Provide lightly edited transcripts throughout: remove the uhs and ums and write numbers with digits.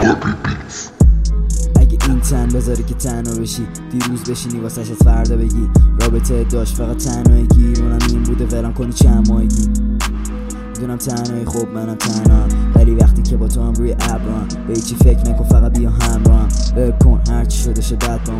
اگه این تن بذاری که تنها بشی، دیروز بشینی واسه فردا بگی رابطه داشت فقط تنهایگی. اونم این بوده ولم کنی چند ماهگی. میدونم تنهایی خب منم تنها، ولی وقتی که با تو هم روی ابرام به هیچی فکر نکن فقط بیا همراهم. ول کن هرچی شده شه بد با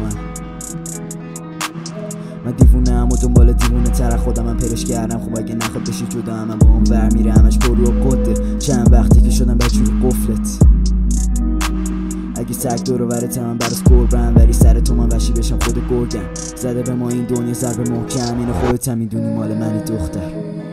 من دیوونه ام و دنبال دیوونه تر خودم هم پیداش کردم. خب اگه نخواد بشی جدا هم با اون ور میره همش پر و قده. چند وقتی که شدم بجوری قفلت. اگه سگ دور و برت من براس قربم، ولی سر تو من وشی بشم خود گرگم. زده به ما این دنیا ضربه محکم، اینو خودت هم میدونی مال منی دختر.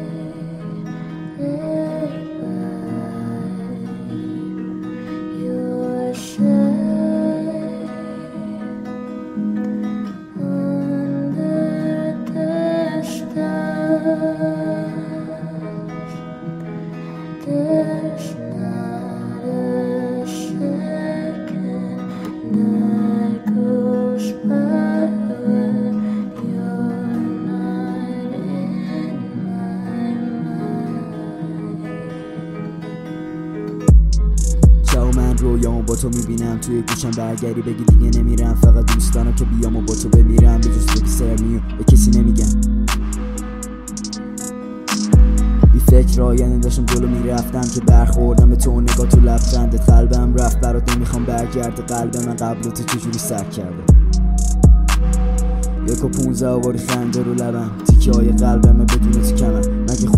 من رویامو با تو میبینم توی گوشم، برگری بگی دیگه نمیرم. فقط دوستانو که بیامو با تو بمیرم، به جز بگی سرمیو به کسی نمیگم. بی فکر آینه داشتم جلو میرفتم که برخوردم به تو، نگاه تو لبخندت قلبم رفت برات. نمیخوام برگرده قلب من قبل تو چجوری سر کرده. 1 و 15 آواری خنده رو لبم، تیکه های قلبم بدون تو کمم. مگه